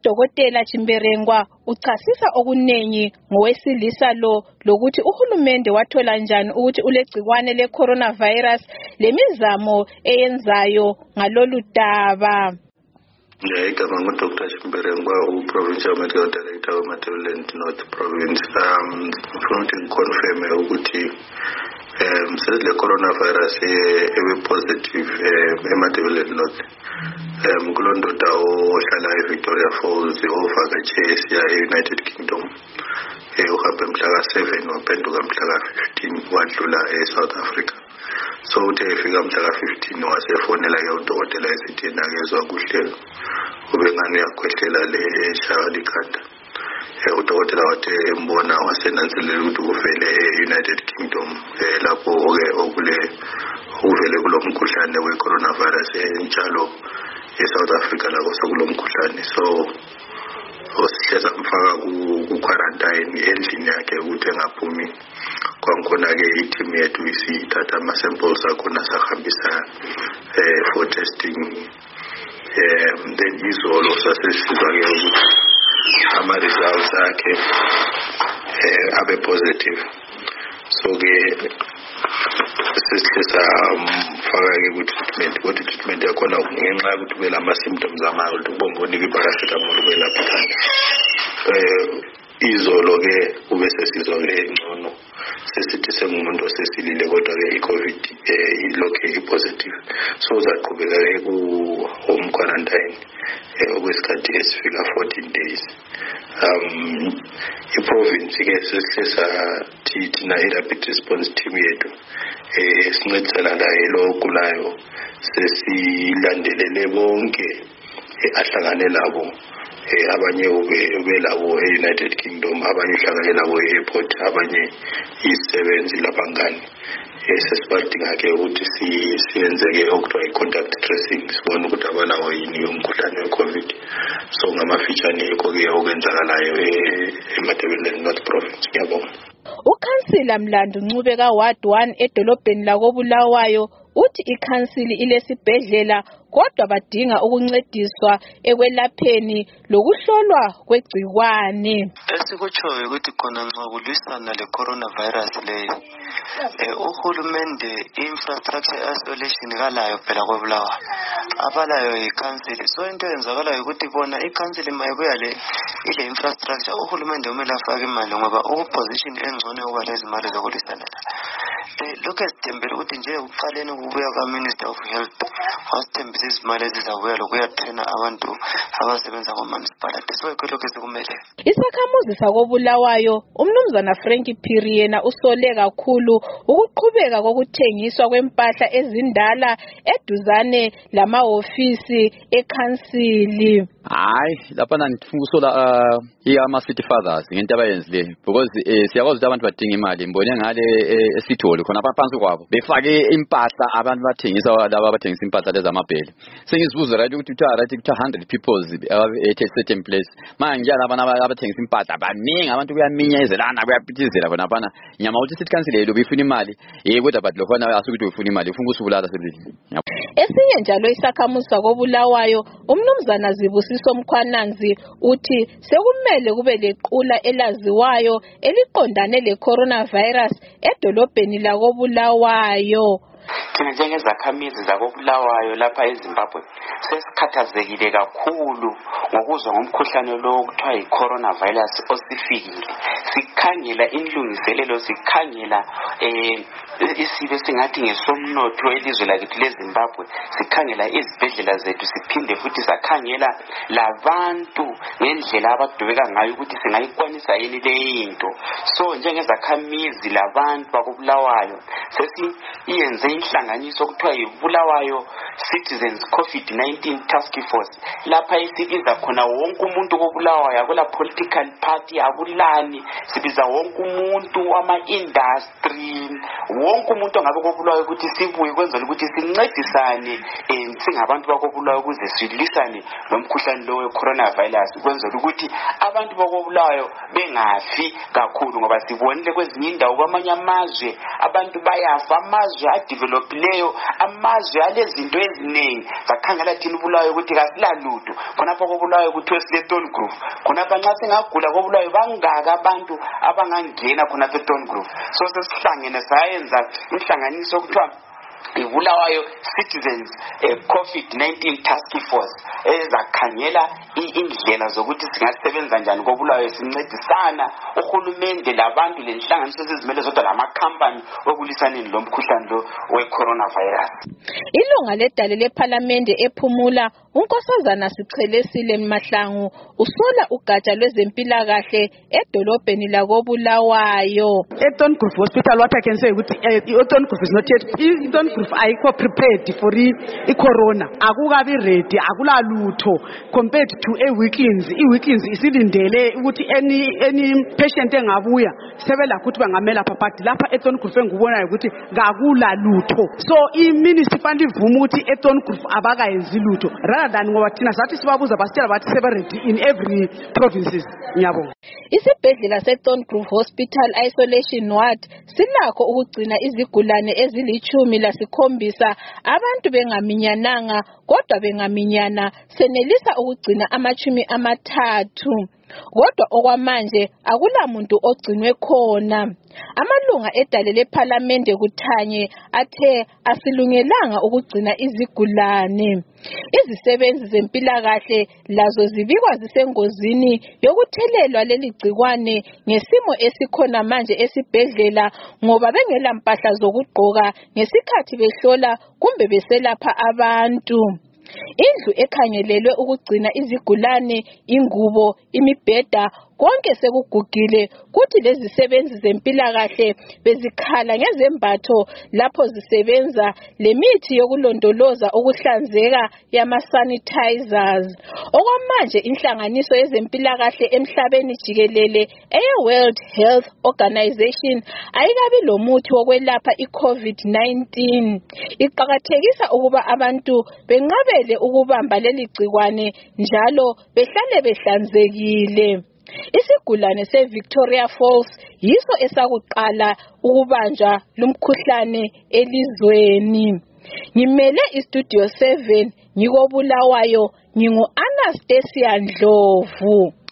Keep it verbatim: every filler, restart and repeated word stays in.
Udokotela Chimberengwa uchasisa okunengi ngowesilisa lo lokuthi uhulumende wathola njani ukuthi ulegcikwane le coronavirus lemizamo eyenzayo ngalolu daba. Igama nguDoctor Chimberengwa, u-Provincial Medical Director weMatabeleland North Province. Um, ngifuna ukuthi ngiconfirme ukuthi um sezile coronavirus ebe-positive eMatabeleland North. Um, kulo ndoda ohlala eVictoria Falls ovakatshe siya e-United Kingdom. Uhambe mhla ka-seven waphenduka mhla ka-fifteen wadlula e-South Africa. So uthe efika mhla ka-fifteen wasefonela ke udokotela esithi yena akezwa kuhle ubengane yakhwehlela le eshaya likhanda. Udokotela wathe embona wasenanzelela ukuthi uvele e-United Kingdom lapho ke okule uvele kulo mkhuhlane we-coronavirus njalo e-South Africa lapho sokulo mkhuhlane. So osihleza mfaka ku-quarantine endlini yakhe ukuthi engaphumi. Kwakhona ke i-team yethu isithatha ama-samples akhona sahambisa for testing. Um, then izolo sasesizwa ke ukuthi ama-results akhe abe positive. So ke sesihleza mfaka ke ku-treatment. Kodwa i-treatment yakhona ngenxa yokuthi ube lama-symptoms amayo ukuthi ubongonika i-paracetamol ukwelapha ikhanda. Izolo ke ube sesizwa ke ngcono sesithi sengumuntu osesilile kodwa ke i-COVID ilokhe i-positive. So uzaqhubeka ke ku-home quarantine okwesikhathi esifika fourteen days. Um, i-province ke sesihlesa thina i-rapid response team yethu esincedisana laye lo ogulayo sesilandelele bonke ahlangane labo. Abanye ube labo e-United Kingdom, abanye uhlangane labo e-airport, abanye isebenzi labangani. Sesibadinga ke ukuthi siyenze ke okuthiwa i-contact tracing sibone ukuthi abanawo yini umkhuhlane we-COVID. So ngamafitshane yikho ke okwenzakalayo eMatabeleland North Province. Ngiyabonga. Ukhansila Mlandu Ncube ka Ward one edolobheni lakoBulawayo uthi ikhansili ilesibhedlela kodwa badinga ukuncediswa ekwelapheni lokuhlolwa kwegcikwane. Esikutshoyo ukuthi khona nxa kulwisana le coronavirus leyo uhulumende infrastructure isolation kalayo phela koBulawayo abalayo ikhansili. So into yenzakalayo ukuthi bona ikhansili mayibuya le ile infrastructure uhulumende umele afake imali ngoba ukuposition engcono yokuba lezi mali zokulwisana lokho esithembele ukuthi nje ukuqaleni ukubuya kwa-Minister of Health wasithembisa izimali ezizabuya lokuyathena abantu abasebenza kwa-municipality. So yikho lokho esikumele. Isakhamuzi sakoBulawayo umnumzana Frank Phiri yena usole kakhulu ukuqhubeka kokuthengiswa kwempahla ezindala eduzane lamahofisi ekhansili. Hayi lapha ngifuna ukusola ama city fathers ngento abayenzile because siyakwazi ukuthi abantu badinga imali. Mbone ngale esithole khona phansi kwabo befake impahla abantu bathengisa laba abathengisa impahla lezamabhele. Sengizibuza right ukuthi kuthiwa right kuthiwa one hundred people at a certain place. Manje njalo abantu abathengisa impahla baningi abantu kuyaminya ezelana kuyapithizela bona bana nyama ukuthi city council lo bifuna imali eh kodwa but lo khona asukuthi ufuna imali ufuna ukusubulala sebili. Esinye njalo isakhamuzi sakoBulawayo umnumzana Zibusiso Mkhwananzi uthi sekumele kube lequla elaziwayo eliqondane le coronavirus edolobheni lakoBulawayo. Thina njengezakhamizi zakoBulawayo lapha eZimbabwe sesikhathazekile kakhulu ngokuzwa ngomkhuhlane lo okuthiwa yi-coronavirus osifikile. Sikhangela inlungiselelo, sikhangela eh isibe singathi ngesomnotho elizwe lakithi leZimbabwe, sikhangela izibhedlela zethu, siphinde futhi sakhangela labantu ngendlela abadubeka ngayo ukuthi singayikwanisa yini leyinto. So njengezakhamizi labantu bakoBulawayo sesi iyenze inhlanganiso okuthiwa yiBulawayo Citizens COVID nineteen Task Force lapha isibiza khona wonke umuntu koBulawayo akula political party akulani sibiza sibiza wonke umuntu ama-industry wonke umuntu ongabe kobulawayo ukuthi sibuye kwenzela ukuthi sincedisane um singabantu bakobulawayo ukuze silwisane lomkhuhlane lo we-coronavirus kwenzela ukuthi abantu bakobulawayo bengafi kakhulu ngoba sibonile kwezinye indawo kwamanye amazwe abantu bayafa amazwe adevelopileyo amazwe alezinto eziningi zakhangela thina ubulawayo ukuthi kasilalutho khonapha kobulawayo kuthiwe sile-Thorn Grove khonapha nxa singagula kobulawayo bangaka abantu abangangena khonapha e-Thorn Grove so sesihlangene sayenza inhlanganiso okuthiwa ibulawayo Citizens eh, COVID nineteen Task Force ezakhangela indlela zokuthi singasebenza njani kobulawayo sincedisana uhulumende labantu lenhlanganiso ezizimele zodwa lamakhampani okulisaneni lomkhuhlane lo we-coronavirus. Ilunga ledale lePhalamende ephumula uNkosazana Sichelesile Mahlangu usola ugatsha lwezempilakahle edolobheni lakobulawayo. eThorn Grove Hospital what I can say ukuthi eThorn Grove is not yet eThorn Grove ayikho prepared for i-corona akukabi ready akula lutho compared to e-weekends i-weekends isilindele ukuthi any any patient engabuya sebela ukuthi bangamela phakathi lapha eThorn Grove engubonayo ukuthi ngakula lutho so i-municipal ivuma ukuthi eThorn Grove abakayenzi lutho rather than ngoba thina sathi sibabuza basitshela bathi sebeready in every provinces ngiyabonga. Isibhedlela seThorn Grove Hospital Isolation Ward silakho ukugcina izigulane ezilichumi lasikhombisa abantu bengaminyananga kodwa bengaminyana senelisa ukugcina amachumi amathathu kodwa okwamanje akula muntu ogcinwe khona. Amalunga edale lePhalamende kuthanye athe asilungelanga ukugcina izigulane. Izisebenzi zempilakahle lazo zibikwa zisengozini yokuthelelwa leli gcikwane ngesimo esikhona manje esibhedlela ngoba bengela mpahla zokugqoka ngesikhathi behlola kumbe beselapha abantu. Indlu ekhangelelwe ukugcina izigulane, ingubo, imibheda konke sekugugile kuthi lezi sebenzi zempilakahle bezikhala ngezembatho lapho zisebenza lemithi yokulondoloza ukuhlanzeka yama sanitizers. Okwamanje inhlanganiso yezempilakahle emhlabeni jikelele eye World Health Organization ayikabi lomuthi wokwelapha i-COVID nineteen. Iqakathekisa ukuba abantu benqabele ukubamba leli gcikwane njalo behlale behlanzekile. Isigulane seVictoria Falls yiso esakuqala ukubanjwa lumkhuhlane elizweni. Ngimele iStudio seven ngikobulawayo ngingu Anastasia Ndlovu.